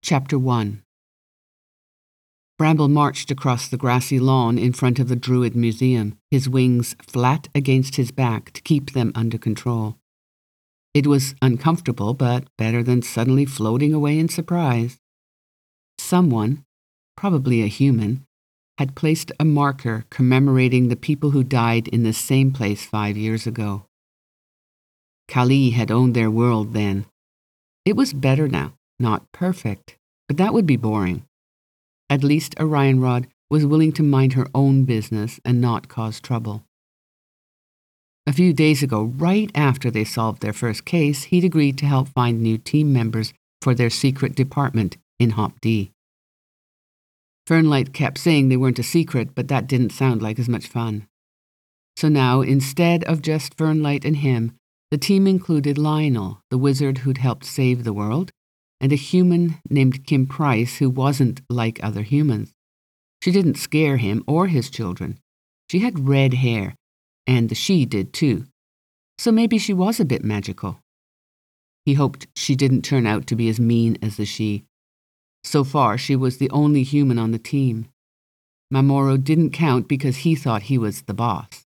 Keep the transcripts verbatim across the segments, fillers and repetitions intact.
Chapter one. Bramble marched across the grassy lawn in front of the Druid Museum, his wings flat against his back to keep them under control. It was uncomfortable, but better than suddenly floating away in surprise. Someone, probably a human, had placed a marker commemorating the people who died in the same place five years ago. Kali had owned their world then. It was better now, not perfect, but that would be boring. At least Orion-Rod was willing to mind her own business and not cause trouble. A few days ago, right after they solved their first case, he'd agreed to help find new team members for their secret department in Hop D. Fernlight kept saying they weren't a secret, but that didn't sound like as much fun. So now, instead of just Fernlight and him, the team included Lionel, the wizard who'd helped save the world, and a human named Kim Price who wasn't like other humans. She didn't scare him or his children. She had red hair, and the she did too, so maybe she was a bit magical. He hoped she didn't turn out to be as mean as the she. So far, she was the only human on the team. Mamoru didn't count because he thought he was the boss.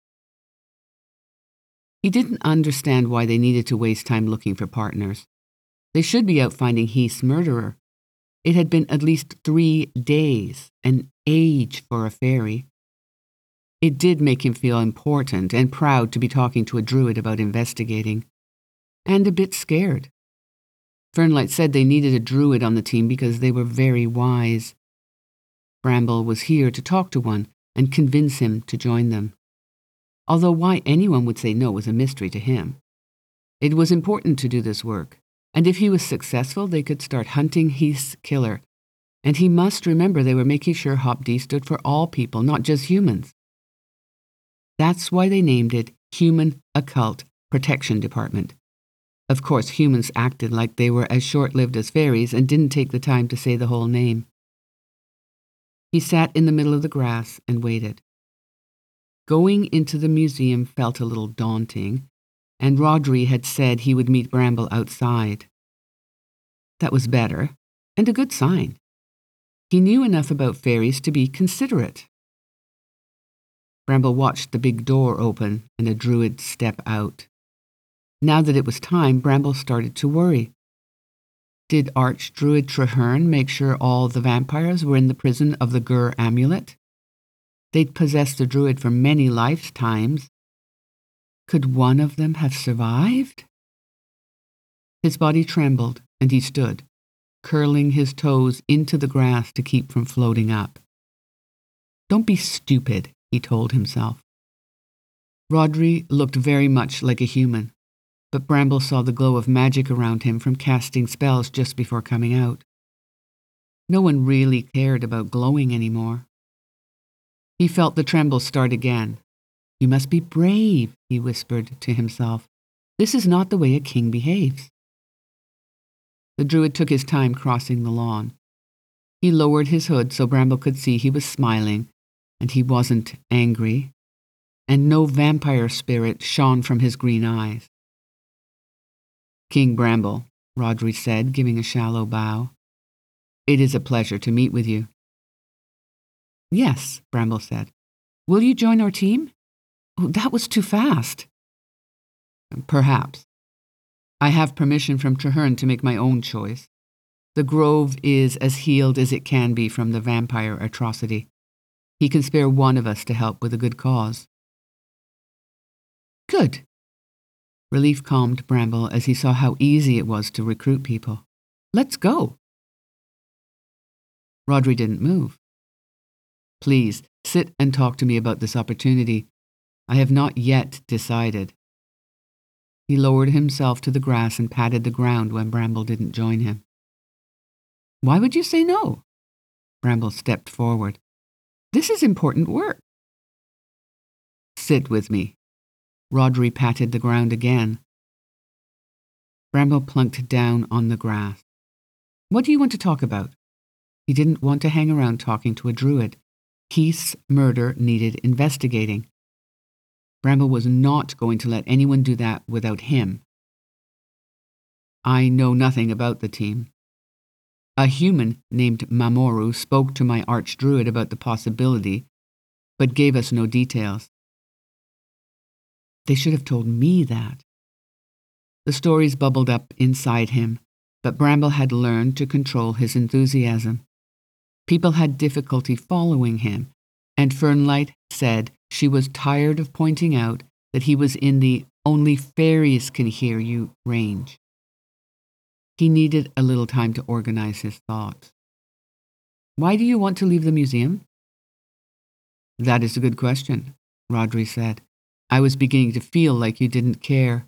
He didn't understand why they needed to waste time looking for partners. They should be out finding Heath's murderer. It had been at least three days, an age for a fairy. It did make him feel important and proud to be talking to a druid about investigating, and a bit scared. Fernlight said they needed a druid on the team because they were very wise. Bramble was here to talk to one and convince him to join them. Although why anyone would say no was a mystery to him. It was important to do this work, and if he was successful, they could start hunting Heath's killer. And he must remember they were making sure Hop D stood for all people, not just humans. That's why they named it Human Occult Protection Department. Of course, humans acted like they were as short-lived as fairies and didn't take the time to say the whole name. He sat in the middle of the grass and waited. Going into the museum felt a little daunting, and Rodri had said he would meet Bramble outside. That was better, and a good sign. He knew enough about fairies to be considerate. Bramble watched the big door open and a druid step out. Now that it was time, Bramble started to worry. Did Archdruid Traherne make sure all the vampires were in the prison of the Gur amulet? They'd possessed the druid for many lifetimes. Could one of them have survived? His body trembled, and he stood, curling his toes into the grass to keep from floating up. Don't be stupid, he told himself. Rodri looked very much like a human, but Bramble saw the glow of magic around him from casting spells just before coming out. No one really cared about glowing anymore. He felt the tremble start again. You must be brave, he whispered to himself. This is not the way a king behaves. The druid took his time crossing the lawn. He lowered his hood so Bramble could see he was smiling, and he wasn't angry, and no vampire spirit shone from his green eyes. King Bramble, Rodri said, giving a shallow bow. It is a pleasure to meet with you. Yes, Bramble said. Will you join our team? Oh, that was too fast. Perhaps. I have permission from Traherne to make my own choice. The Grove is as healed as it can be from the vampire atrocity. He can spare one of us to help with a good cause. Good. Relief calmed Bramble as he saw how easy it was to recruit people. Let's go. Rodri didn't move. Please, sit and talk to me about this opportunity. I have not yet decided. He lowered himself to the grass and patted the ground when Bramble didn't join him. Why would you say no? Bramble stepped forward. This is important work. Sit with me. Rodri patted the ground again. Bramble plunked down on the grass. What do you want to talk about? He didn't want to hang around talking to a druid. Heath's murder needed investigating. Bramble was not going to let anyone do that without him. I know nothing about the team. A human named Mamoru spoke to my archdruid about the possibility, but gave us no details. They should have told me that. The stories bubbled up inside him, but Bramble had learned to control his enthusiasm. People had difficulty following him, and Fernlight said she was tired of pointing out that he was in the only fairies can hear you range. He needed a little time to organize his thoughts. Why do you want to leave the museum? That is a good question, Rodri said. I was beginning to feel like you didn't care.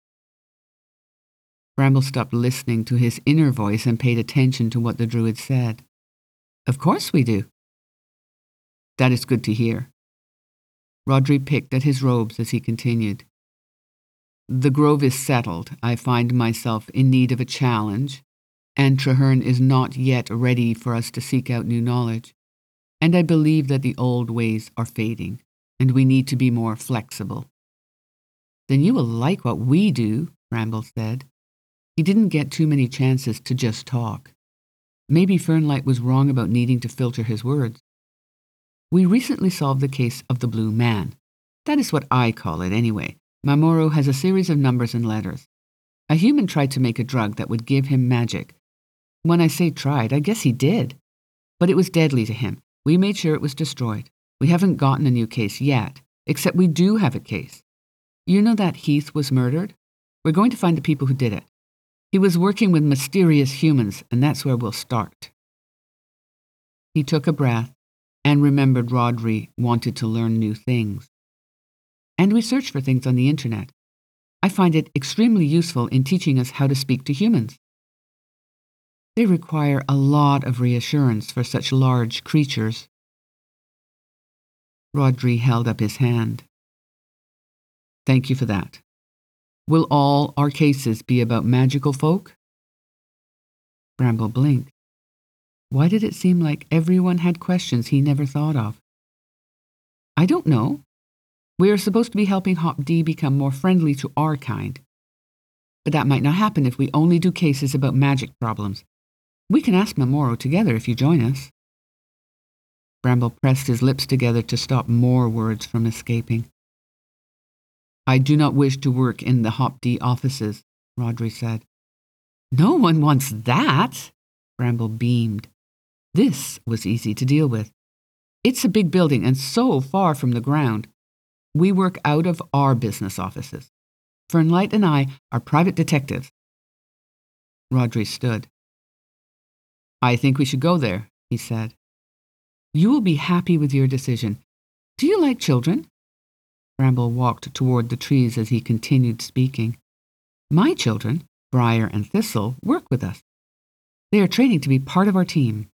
Bramble stopped listening to his inner voice and paid attention to what the druid said. Of course we do. That is good to hear. Rodri picked at his robes as he continued. The grove is settled. I find myself in need of a challenge, and Traherne is not yet ready for us to seek out new knowledge. And I believe that the old ways are fading, and we need to be more flexible. Then you will like what we do, Bramble said. He didn't get too many chances to just talk. Maybe Fernlight was wrong about needing to filter his words. We recently solved the case of the Blue Man. That is what I call it anyway. Mamoru has a series of numbers and letters. A human tried to make a drug that would give him magic. When I say tried, I guess he did. But it was deadly to him. We made sure it was destroyed. We haven't gotten a new case yet, except we do have a case. You know that Heath was murdered? We're going to find the people who did it. He was working with mysterious humans, and that's where we'll start. He took a breath and remembered Rodri wanted to learn new things. And we search for things on the internet. I find it extremely useful in teaching us how to speak to humans. They require a lot of reassurance for such large creatures. Rodri held up his hand. Thank you for that. Will all our cases be about magical folk? Bramble blinked. Why did it seem like everyone had questions he never thought of? I don't know. We are supposed to be helping Hop D become more friendly to our kind. But that might not happen if we only do cases about magic problems. We can ask Mamoru together if you join us. Bramble pressed his lips together to stop more words from escaping. I do not wish to work in the Hop D offices, Rodri said. No one wants that, Bramble beamed. This was easy to deal with. It's a big building and so far from the ground. We work out of our business offices. Fernlight and I are private detectives. Rodri stood. I think we should go there, he said. You will be happy with your decision. Do you like children? Bramble walked toward the trees as he continued speaking. My children, Briar and Thistle, work with us. They are training to be part of our team.